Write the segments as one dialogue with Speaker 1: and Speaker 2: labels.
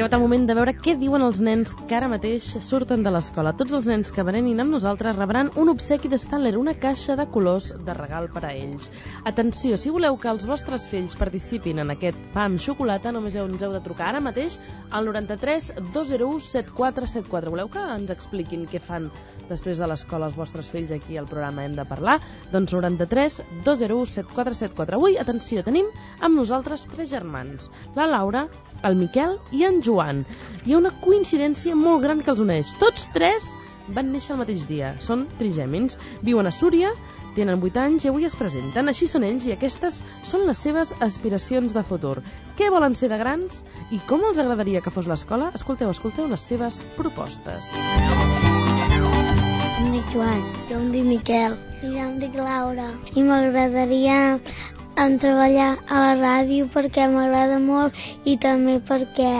Speaker 1: arribat el moment de veure què diuen els nens que ara mateix surten de l'escola. Tots els nens que verenin amb nosaltres rebran un obsequi de Stanley, una caixa de colors de regal per a ells. Atenció, si voleu que els vostres fills participin en aquest pa amb xocolata, només ens heu de trucar ara mateix al 93 201 7474. Voleu que ens expliquin què fan després de l'escola els vostres fills aquí al programa Hem de Parlar? Doncs 93 201 7474. Avui, atenció, tenim amb nosaltres 3 germans, la Laura, el Miquel i en Joan. Hi ha una coincidència molt gran que els uneix. Tots 3 van néixer el mateix dia. Són trigèmins. Viuen a Súria, tenen 8 anys i avui es presenten. Així són ells i aquestes són les seves aspiracions de futur. Què volen ser de grans i com els agradaria que fos l'escola? Escolteu les seves propostes.
Speaker 2: Em dic Joan. Jo em dic Miquel. I jo em dic Laura. I m'agradaria treballar a la ràdio perquè m'agrada molt i també perquè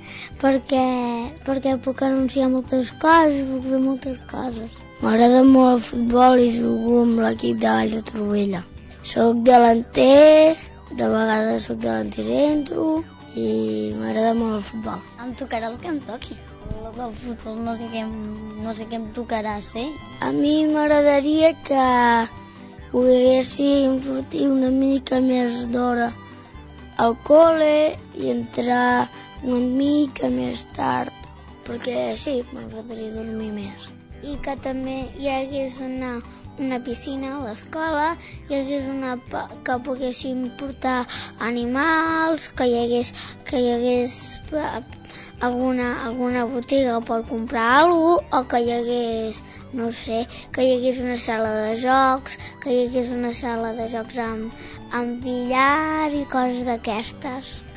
Speaker 2: puc anunciar moltes coses, puc fer moltes coses. M'agrada molt el futbol i jugo amb l'equip de Vall de Torroella. Soc delanter, de vegades soc delanter centro i m'agrada molt el futbol. Em tocarà el que em toqui. El futbol no sé què em tocarà ser. A mi m'agradaria que poguéssim sortir una mica més d'hora al col·le i entrar una mica més tard, perquè sí, m'agradaria dormir més. I que també hi hagués una piscina a l'escola, hi hagués que poguéssim portar animals, que hi hagués alguna botiga per comprar alguna cosa, o que hi hagués, no sé, que hi hagués una sala de jocs, amb billar i coses d'aquestes.